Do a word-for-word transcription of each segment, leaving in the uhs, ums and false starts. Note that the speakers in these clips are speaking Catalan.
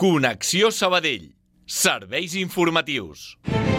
Connexió Sabadell. Serveis informatius.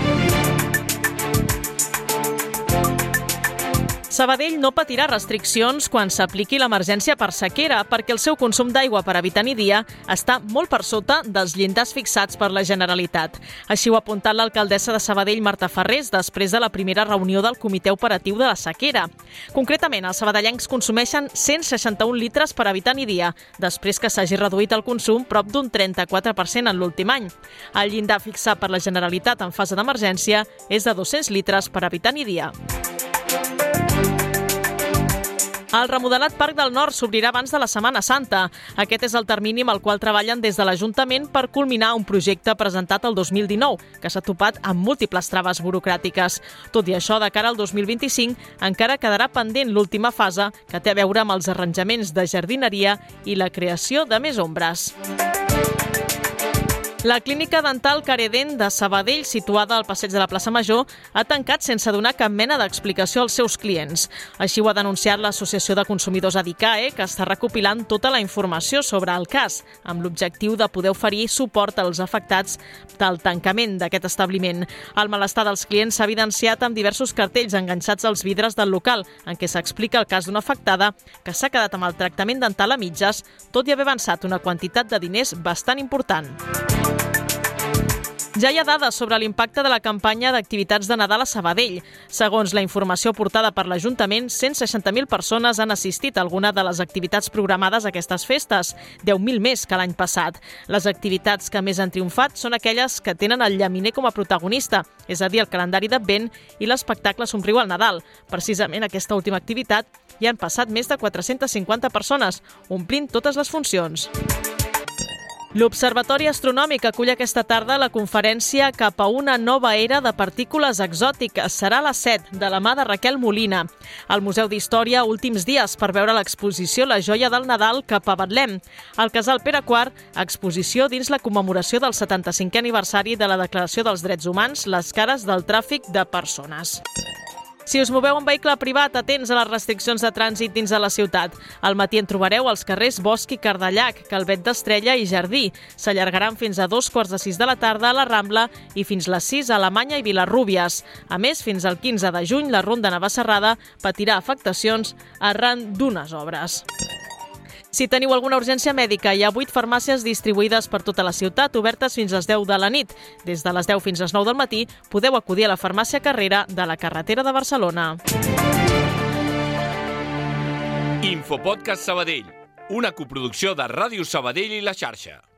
Sabadell no patirà restriccions quan s'apliqui l'emergència per sequera perquè el seu consum d'aigua per habitant i dia està molt per sota dels llindars fixats per la Generalitat. Així ho ha apuntat l'alcaldessa de Sabadell, Marta Ferrés, després de la primera reunió del Comitè Operatiu de la Sequera. Concretament, els sabadellencs consumeixen cent seixanta-un litres per habitant i dia, després que s'hagi reduït el consum prop d'un trenta-quatre per cent en l'últim any. El llindar fixat per la Generalitat en fase d'emergència és de dos-cents litres per habitant i dia. El remodelat Parc del Nord s'obrirà abans de la Setmana Santa. Aquest és el termini amb el qual treballen des de l'Ajuntament per culminar un projecte presentat el dos mil dinou, que s'ha topat amb múltiples traves burocràtiques. Tot i això, de cara al dos mil vint-i-cinc, encara quedarà pendent l'última fase, que té a veure amb els arranjaments de jardineria i la creació de més ombres. La clínica dental Caredent de Sabadell, situada al passeig de la plaça Major, ha tancat sense donar cap mena d'explicació als seus clients. Així ho ha denunciat l'Associació de Consumidors Adicae, que està recopilant tota la informació sobre el cas, amb l'objectiu de poder oferir suport als afectats del tancament d'aquest establiment. El malestar dels clients s'ha evidenciat amb diversos cartells enganxats als vidres del local, en què s'explica el cas d'una afectada que s'ha quedat amb el tractament dental a mitges, tot i haver avançat una quantitat de diners bastant important. Ja hi ha dades sobre l'impacte de la campanya d'activitats de Nadal a Sabadell. Segons la informació aportada per l'Ajuntament, cent seixanta mil persones han assistit a alguna de les activitats programades a aquestes festes, deu mil més que l'any passat. Les activitats que més han triomfat són aquelles que tenen el llaminer com a protagonista, és a dir, el calendari d'Advent i l'espectacle Somriu al Nadal. Precisament aquesta última activitat hi han passat més de quatre-centes cinquanta persones, omplint totes les funcions. L'Observatori Astronòmic acull aquesta tarda la conferència Cap a una nova era de partícules exòtiques. Serà a les set, de la mà de Raquel Molina. Al Museu d'Història, últims dies per veure l'exposició La joia del Nadal cap a Betlem. Al Casal Pere quart, exposició dins la commemoració del setanta-cinquè aniversari de la Declaració dels Drets Humans, les cares del tràfic de persones. Si us moveu en vehicle privat, atents a les restriccions de trànsit dins de la ciutat. Al matí en trobareu als carrers Bosch i Cardellac, Calvet d'Estrella i Jardí. S'allargaran fins a dos quarts de sis de la tarda a la Rambla i fins les sis a Alemanya i Vilarrúbies. A més, fins al quinze de juny, la Ronda Navacerrada patirà afectacions arran d'unes obres. Si teniu alguna urgència mèdica, hi ha vuit farmàcies distribuïdes per tota la ciutat, obertes fins a les deu de la nit. Des de les deu fins a les nou del matí podeu acudir a la farmàcia Carrera de la carretera de Barcelona. Infopodcast Sabadell, una coproducció de Ràdio Sabadell i La Xarxa.